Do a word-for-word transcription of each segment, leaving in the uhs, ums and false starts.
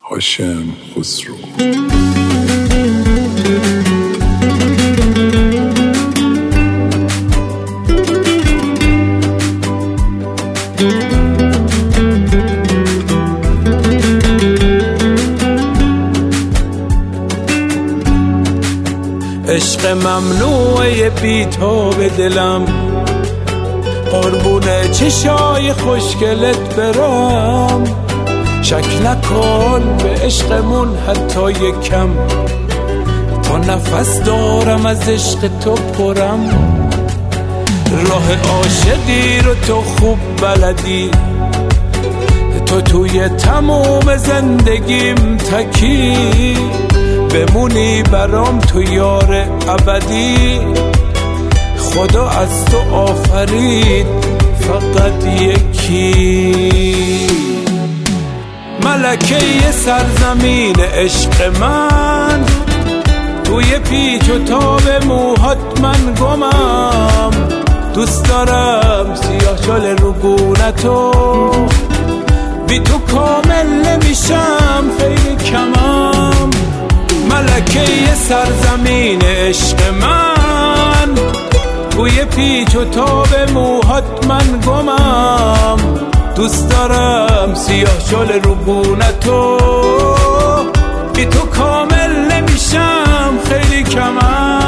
هاشم خسرو. عشق ممنوعه بی تو به دلم، قربون چشای خوشگلت برم. شک نکن به عشقمون حتی یکم، تا نفس دارم از عشق تو پرم. راه عاشقی رو تو خوب بلدی، تو توی تموم زندگیم تکی. بمونی برام تو یار ابدی، خدا از تو آفرید فقط یکی. ملکه سرزمین عشق من، توی پیچ و تاب موهات من گمم. دوست دارم سیاه شال رو گونتو، بی تو کامل نمیشم خیلی کمم. ملکه سرزمین عشق من، توی پیچ و تاب موهات من گمم. دوست دارم سیاه شال رو گونتو، بی تو کامل نمیشم خیلی کمم.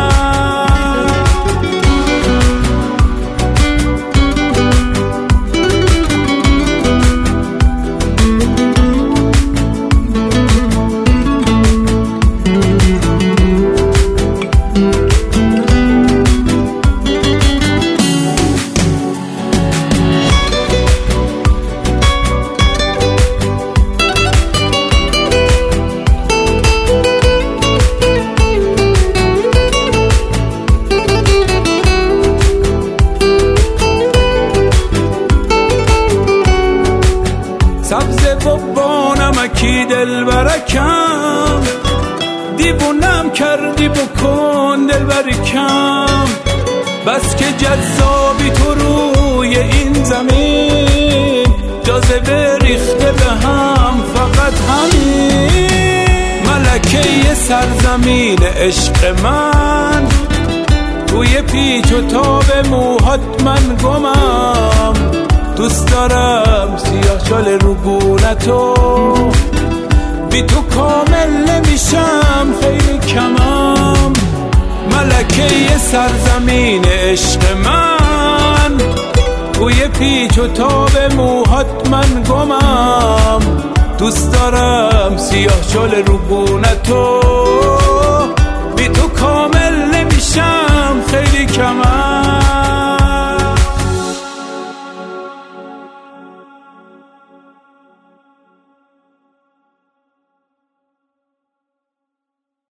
سبز و با نمکی دل برکم، دیوونم کردی بکن دل برکم. بس که جذابی تو روی این زمین، جاذبه ریخته به هم فقط همین. ملکه سرزمین عشق من، توی پیچ و تاب موهات من گمم. دوست دارم سیاه شال رو گونتو، بی تو کامل نمیشم خیلی کمم. ملکه سرزمین عشق من، توی پیچ و تاب موهات من گمم. دوست دارم سیاه شال رو گونتو،